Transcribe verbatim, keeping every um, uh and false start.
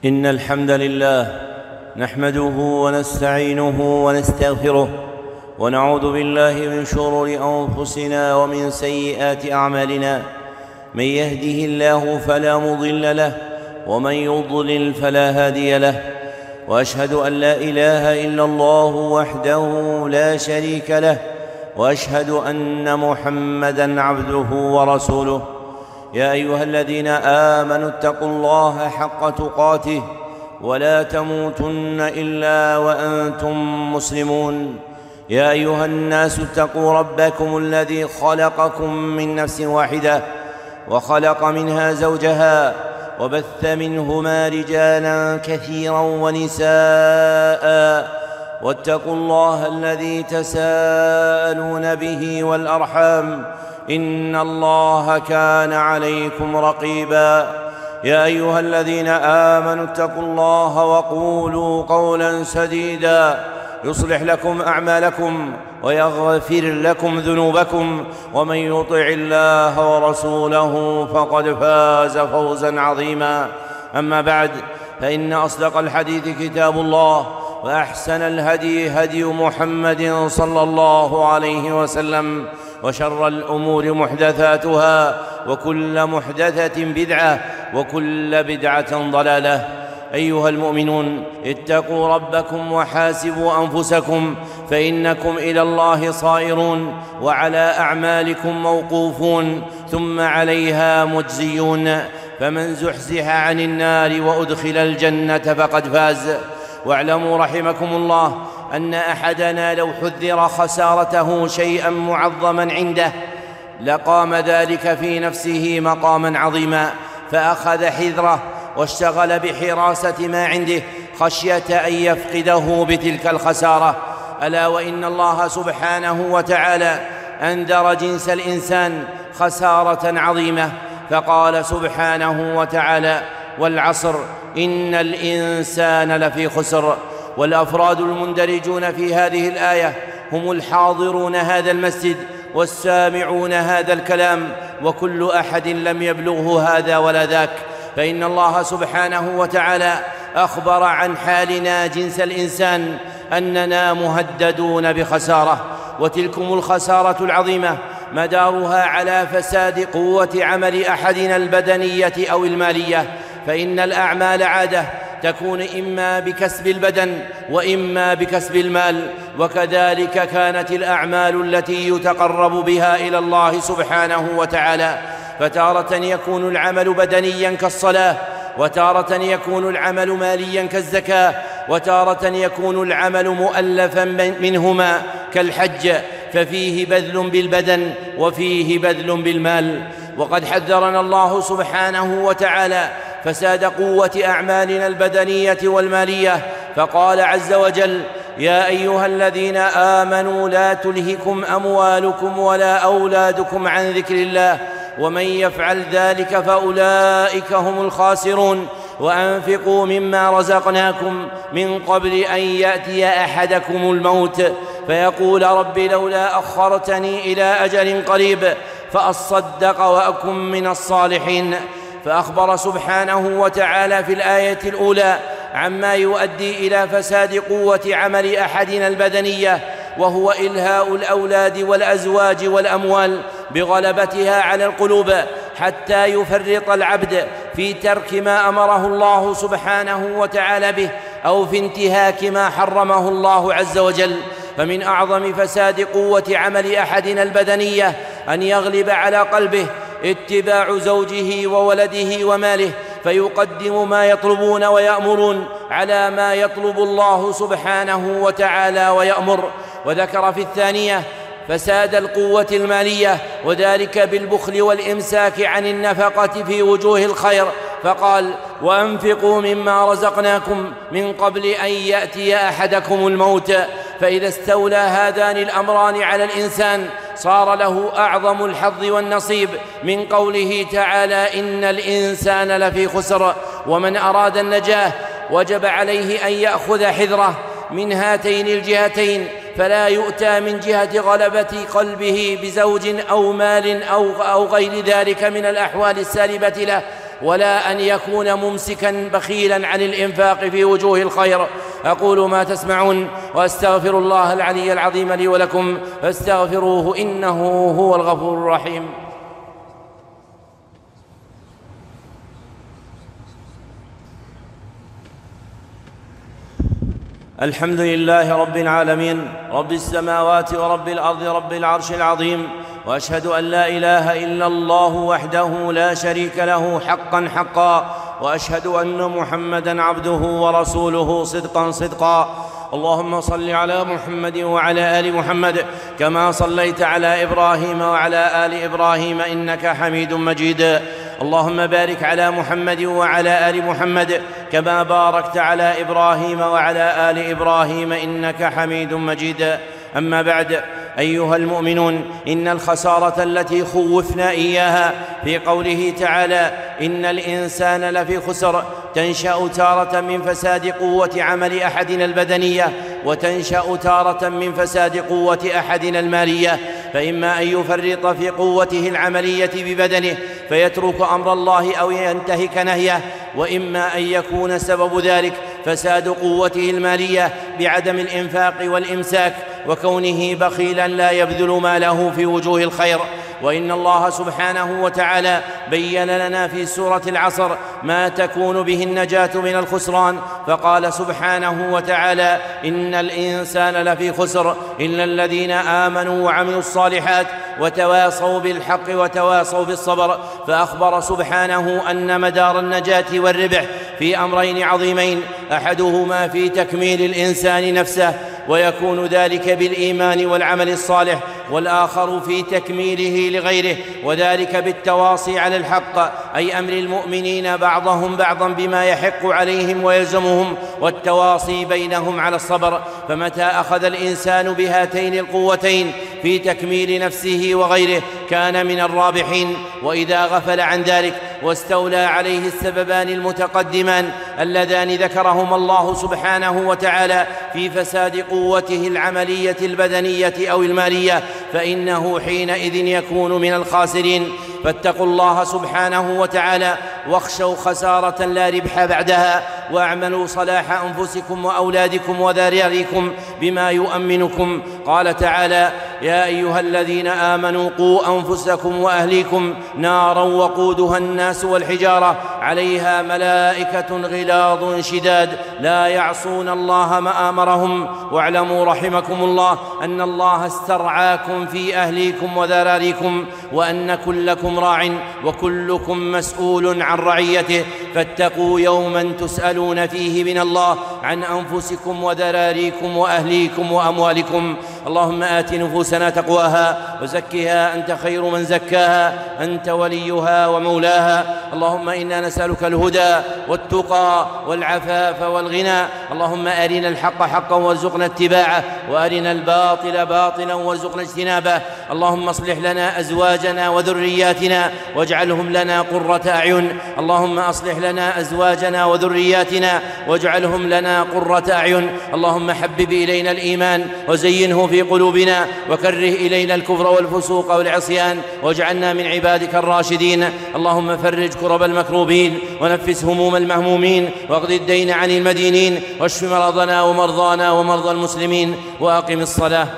إن الحمد لله نحمده ونستعينه ونستغفره ونعوذ بالله من شرور أنفسنا ومن سيئات أعمالنا. من يهده الله فلا مضل له ومن يضلل فلا هادي له، وأشهد أن لا إله إلا الله وحده لا شريك له، وأشهد أن محمدًا عبده ورسوله. يا أيها الذين آمنوا اتقوا الله حق تقاته ولا تموتن إلا وأنتم مسلمون. يا أيها الناس اتقوا ربكم الذي خلقكم من نفس واحدة وخلق منها زوجها وبث منهما رجالا كثيرا ونساء، واتقوا الله الذي تساءلون به والأرحام إن الله كان عليكم رقيبا. يا أيها الذين آمنوا اتقوا الله وقولوا قولا سديدا يصلح لكم أعمالكم ويغفر لكم ذنوبكم، ومن يطع الله ورسوله فقد فاز فوزا عظيما. أما بعد، فإن أصدق الحديث كتاب الله، وأحسن الهدي هدي محمد صلى الله عليه وسلم، وشر الأمور محدثاتها، وكل محدثة بدعة، وكل بدعة ضلالة. أيها المؤمنون، اتقوا ربكم وحاسبوا أنفسكم، فإنكم إلى الله صائرون، وعلى أعمالكم موقوفون، ثم عليها مجزيون. فمن زحزح عن النار وأدخل الجنة فقد فاز. واعلموا رحمكم الله أن أحدنا لو حذر خسارته شيئا معظما عنده لقام ذلك في نفسه مقاما عظيما، فأخذ حذره واشتغل بحراسة ما عنده خشية أن يفقده بتلك الخسارة. ألا وإن الله سبحانه وتعالى أنذر جنس الإنسان خسارة عظيمة، فقال سبحانه وتعالى: والعصر إن الإنسان لفي خسر. والأفراد المندرجون في هذه الآية هم الحاضرون هذا المسجد والسامعون هذا الكلام، وكل أحد لم يبلغه هذا ولا ذاك، فإن الله سبحانه وتعالى أخبر عن حالنا جنس الإنسان أننا مهددون بخسارة، وتلكم الخسارة العظيمة مدارها على فساد قوة عمل أحدنا البدنية أو المالية. فإن الأعمال عادة تكون إما بكسب البدن وإما بكسب المال، وكذلك كانت الأعمال التي يتقرب بها إلى الله سبحانه وتعالى، فتارة يكون العمل بدنيا كالصلاة، وتارة يكون العمل ماليا كالزكاة، وتارة يكون العمل مؤلفا منهما كالحج، ففيه بذل بالبدن وفيه بذل بالمال. وقد حذرنا الله سبحانه وتعالى فساد قوة أعمالنا البدنية والمالية، فقال عز وجل: يا أيها الذين آمنوا لا تلهكم أموالكم ولا أولادكم عن ذكر الله ومن يفعل ذلك فأولئك هم الخاسرون. وأنفقوا مما رزقناكم من قبل أن يأتي أحدكم الموت فيقول رب لولا أخرتني إلى أجل قريب فأصدق وأكن من الصالحين. فأخبر سبحانه وتعالى في الآية الأولى عما يؤدي إلى فساد قوة عمل أحدنا البدنية، وهو إلهاء الأولاد والأزواج والأموال بغلبتها على القلوب، حتى يفرط العبد في ترك ما أمره الله سبحانه وتعالى به، أو في انتهاك ما حرمه الله عز وجل. فمن أعظم فساد قوة عمل أحدنا البدنية أن يغلب على قلبه اتباع زوجه وولده وماله، فيقدم ما يطلبون ويأمرون على ما يطلب الله سبحانه وتعالى ويأمر. وذكر في الثانية فساد القوة المالية، وذلك بالبخل والإمساك عن النفقة في وجوه الخير، فقال: وأنفقوا مما رزقناكم من قبل أن يأتي أحدكم الموت. فإذا استولى هذان الأمران على الإنسان صار له أعظم الحظ والنصيب من قوله تعالى: إن الإنسان لفي خسر. ومن أراد النجاة وجب عليه أن يأخذ حذره من هاتين الجهتين، فلا يؤتى من جهة غلبة قلبه بزوج أو مال أو, أو غير ذلك من الأحوال السالبة له، ولا أن يكون ممسكا بخيلا عن الإنفاق في وجوه الخير. أقول ما تسمعون وأستغفر الله العلي العظيم لي ولكم فاستغفروه إنه هو الغفور الرحيم. الحمد لله رب العالمين، رب السماوات ورب الأرض، رب العرش العظيم، وأشهد أن لا إله إلا الله وحده لا شريك له حقا حقا، وأشهد أن محمدًا عبده ورسوله صدقا صدقا. اللهم صل على محمد وعلى آل محمد كما صليت على إبراهيم وعلى آل إبراهيم إنك حميد مجيد. اللهم بارك على محمد وعلى آل محمد كما باركت على إبراهيم وعلى آل إبراهيم إنك حميد مجيد. أما بعد، أيها المؤمنون، إن الخسارة التي خوفنا إياها في قوله تعالى إن الإنسان لفي خسر تنشأ تارة من فساد قوة عمل أحدنا البدنية، وتنشأ تارة من فساد قوة أحدنا المالية، فإما أن يفرط في قوته العملية ببدنه فيترك أمر الله أو ينتهك نهيه، وإما أن يكون سبب ذلك فساد قوته المالية بعدم الإنفاق والإمساك وكونه بخيلا لا يبذل ماله في وجوه الخير. وإن الله سبحانه وتعالى بيّن لنا في سورة العصر ما تكون به النجاة من الخسران، فقال سبحانه وتعالى إن الإنسان لفي خسر إلا الذين آمنوا وعملوا الصالحات وتواصوا بالحق وتواصوا بالصبر. فأخبر سبحانه أن مدار النجاة والربح في أمرين عظيمين، أحدهما في تكميل الإنسان نفسه ويكون ذلك بالإيمان والعمل الصالح، والآخر في تكميله لغيره وذلك بالتواصي على الحق، أي أمر المؤمنين بعضهم بعضا بما يحق عليهم ويلزمهم، والتواصي بينهم على الصبر. فمتى أخذ الإنسان بهاتين القوتين في تكميل نفسه وغيره كان من الرابحين، وإذا غفل عن ذلك واستولى عليه السببان المتقدمان اللذان ذكرهما الله سبحانه وتعالى في فساد قوته العملية البدنية أو المالية فإنه حينئذ يكون من الخاسرين. فاتقوا الله سبحانه وتعالى واخشوا خسارة لا ربح بعدها، واعملوا صلاح أنفسكم وأولادكم وذريتكم بما يؤمنكم. قال تعالى يا أيها الذين آمنوا قوا أنفسكم وأهليكم نارا وقودها الناس والحجارة عليها ملائكة غلاظ شداد لا يعصون الله ما أمرهم. واعلموا رحمكم الله أن الله استرعاكم في أهليكم وذراريكم، وأن كلكم راع وكلكم مسؤول عن رعيته، فاتقوا يوما تسألون فيه من الله عن أنفسكم وذراريكم وأهليكم وأموالكم. اللهم آت نفوسنا تقواها وزكها أنت خير من زكاها أنت وليها ومولاها. اللهم إنا نسألك الهدى والتقى والعفاف والغنى. اللهم أرنا الحق حقا وارزقنا اتباعه، وأرنا الباطل باطلا وارزقنا اجتنابه. اللهم اصلح لنا أزواجنا وذرياتنا واجعلهم لنا قرة أعين. اللهم أصلح لنا أزواجنا وذرياتنا واجعلهم لنا قرة أعين. اللهم حبب إلينا الإيمان وزينه في قلوبنا، وكره إلينا الكفر والفسوق والعصيان، واجعلنا من عبادك الراشدين. اللهم فرج كرب المكروبين ونفس هموم المهمومين، واقض الدين عن المدينين، واشف مرضنا ومرضانا ومرضى المسلمين، وأقم الصلاة.